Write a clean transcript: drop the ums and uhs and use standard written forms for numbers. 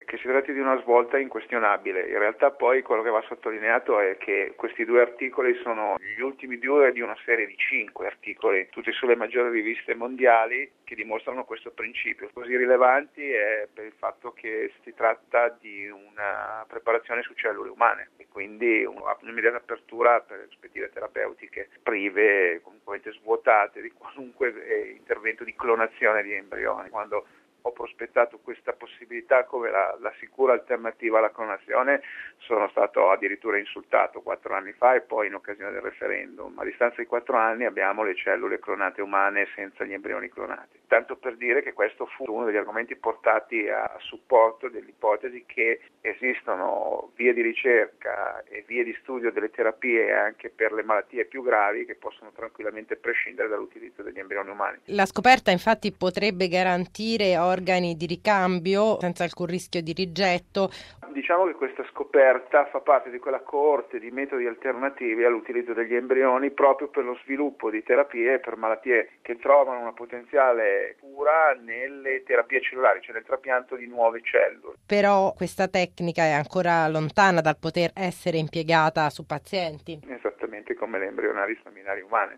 che si tratti di una svolta inquestionabile. In realtà poi quello che va sottolineato è che questi 2 articoli sono gli ultimi 2 di una serie di 5 articoli, tutti sulle maggiori riviste mondiali, che dimostrano questo principio. Così rilevanti è per il fatto che si tratta di una preparazione su cellule umane e quindi un'immediata apertura per prospettive terapeutiche prive, completamente svuotate di qualunque intervento di clonazione di embrioni. Quando ho prospettato questa possibilità come la sicura alternativa alla clonazione, sono stato addirittura insultato 4 anni fa e poi in occasione del referendum. A distanza di 4 anni abbiamo le cellule clonate umane senza gli embrioni clonati. Tanto per dire che questo fu uno degli argomenti portati a supporto dell'ipotesi che esistono vie di ricerca e vie di studio delle terapie anche per le malattie più gravi che possono tranquillamente prescindere dall'utilizzo degli embrioni umani. La scoperta infatti potrebbe garantire organi di ricambio senza alcun rischio di rigetto. Diciamo che questa scoperta fa parte di quella coorte di metodi alternativi all'utilizzo degli embrioni proprio per lo sviluppo di terapie per malattie che trovano una potenziale cura nelle terapie cellulari, cioè nel trapianto di nuove cellule. Però questa tecnica è ancora lontana dal poter essere impiegata su pazienti. Esattamente come le embrionali staminali umane.